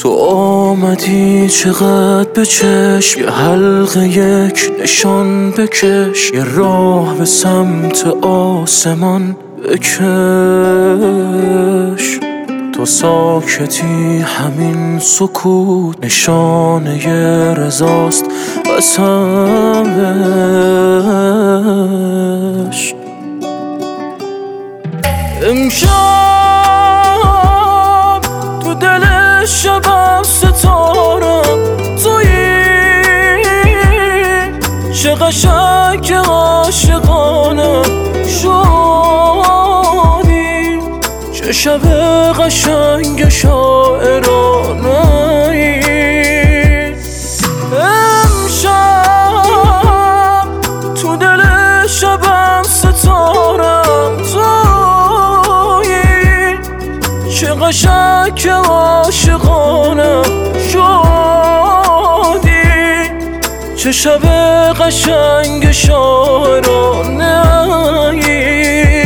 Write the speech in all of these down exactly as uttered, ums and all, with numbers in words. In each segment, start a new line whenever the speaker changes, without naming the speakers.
تو آمدی چقدر به چشم، یه حلقه یک نشان بکش، یه راه به سمت آسمان بکش. تو ساکتی همین سکوت نشانه ی رضاست قسمش. امشب تو دل شب ستارم تویی، چه قشنگ که عاشقانه شدی، چه شب قشنگ شاعرانه ای. امشب تو دل شبم ستارم تویی، چه قشنگ که عاشقانه شدی، چه شب قشنگ شاعرانه ای.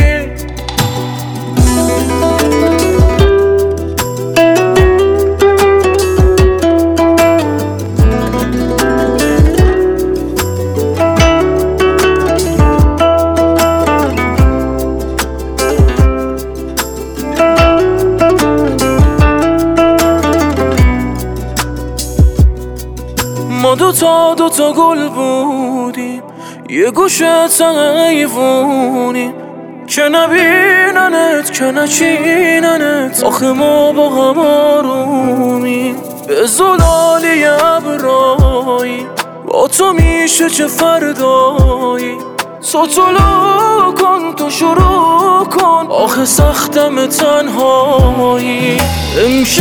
ما دوتا دوتا گل بودیم، یه گوشه حیوونیم، که نبیننت که نچیننت، آخه ما با هم آرومیم. به زلالی ابرایی با تو میشه چه فردایی، تو طلوع کن تو شروع کن، آخه سختم تنهایی. امشب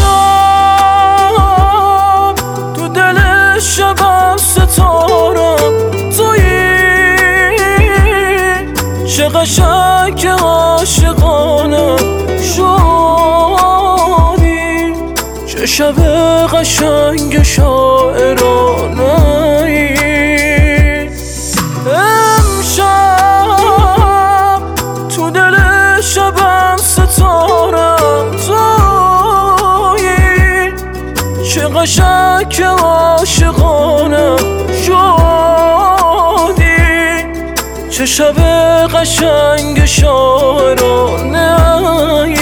تو دل شب ستارم تویی، چه قشنگ که عاشقانه شدی، چه شب قشنگ شاعرانه ای. امشب تو دل شبم ستارم تویی، چه قشنگ که عاشقانه شدی، چه شب قشنگ شاعرانه ای.